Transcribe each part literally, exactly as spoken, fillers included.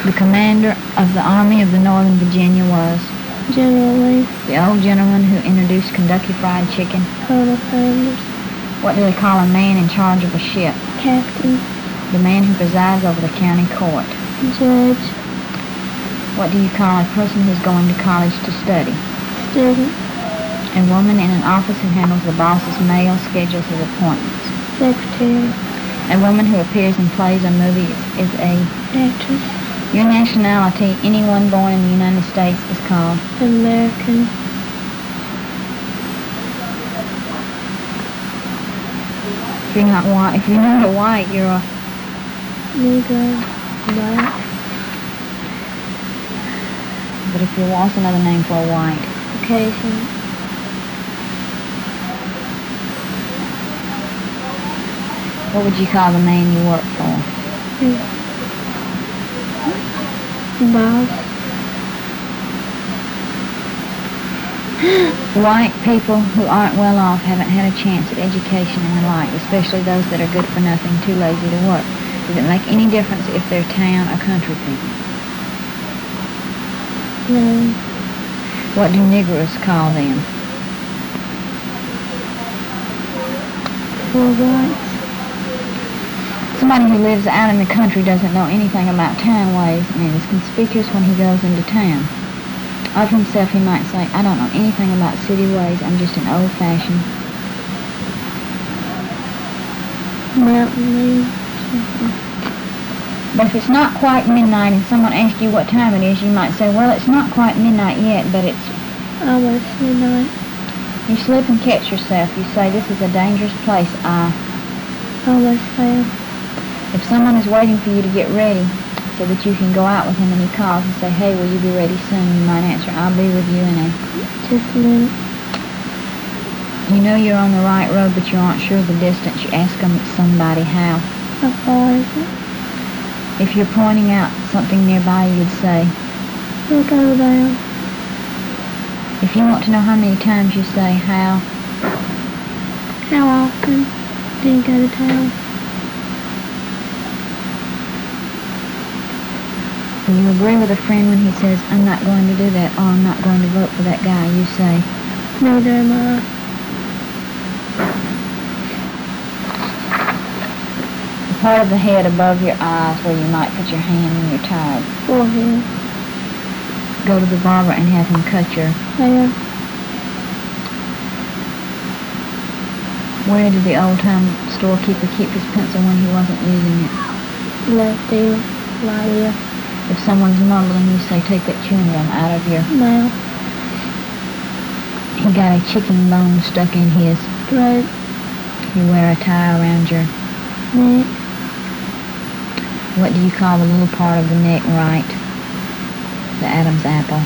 The commander of the Army of the Northern Virginia was General Lee. The old gentleman who introduced Kentucky Fried Chicken. Colonel Sanders. What do they call a man in charge of a ship? Captain. The man who presides over the county court. Judge. What do you call a person who's going to college to study? Student. A woman in an office who handles the boss's mail, schedules his appointments. Secretary. A woman who appears in plays or movies is a actress. Your nationality, anyone born in the United States, is called American. If you're not white, if you're not a white, you're a Negro. Black. But if you're what's another name for a white? Caucasian. What would you call the man you work for? Boss. White people who aren't well off haven't had a chance at education in their life, especially those that are good for nothing, too lazy to work. Does it make any difference if they're town or country people? No. What do Negroes call them? Poor whites. Somebody who lives out in the country doesn't know anything about town ways and is conspicuous when he goes into town. Of himself, he might say, I don't know anything about city ways. I'm just an old-fashioned mountain man. But if it's not quite midnight and someone asks you what time it is, you might say, well, it's not quite midnight yet, but it's almost midnight. You slip and catch yourself. You say, this is a dangerous place. I almost fell. If someone is waiting for you to get ready so that you can go out with him and he calls and say, hey, will you be ready soon? You might answer, I'll be with you in a... just a minute. You know you're on the right road, but you aren't sure of the distance. You ask them, somebody how. How far is it? If you're pointing out something nearby, you'd say, look over there. If you want to know how many times, you say, how. How often do you go to town? You agree with a friend when he says, I'm not going to do that, or I'm not going to vote for that guy. You say, neither am I. The part of the head above your eyes where you might put your hand when you're tired. Forehead. Go to the barber and have him cut your hair. Where did the old-time storekeeper keep his pencil when he wasn't using it? Left ear, right ear. If someone's mumbling, you say, take that chewing gum out of your mouth. He got a chicken bone stuck in his throat. You wear a tie around your neck. What do you call the little part of the neck right? The Adam's apple.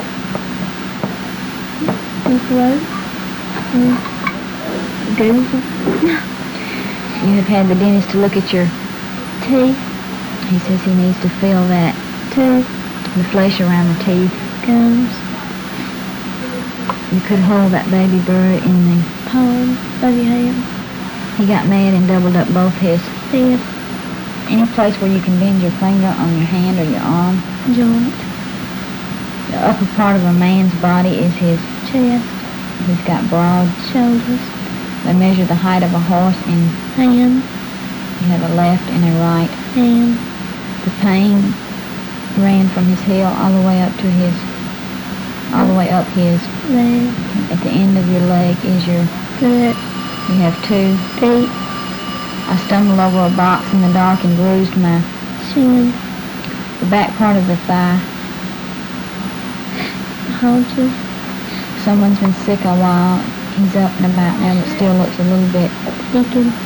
The throat. Mm. Google. You have had the dentist to look at your teeth. He says he needs to feel that tooth, the flesh around the teeth, gums. You could hold that baby bird in the palm of your hand. He got mad and doubled up both his fists. Any place where you can bend your finger on your hand or your arm. Joint. The upper part of a man's body is his chest. He's got broad shoulders. They measure the height of a horse in hand. You have a left and a right hand. The pain ran from his heel all the way up to his, all the way up his leg. At the end of your leg is your foot. You have two feet. I stumbled over a box in the dark and bruised my shin. The back part of the thigh. Haunches. Someone's been sick a while. He's up and about now, but still looks a little bit thickened.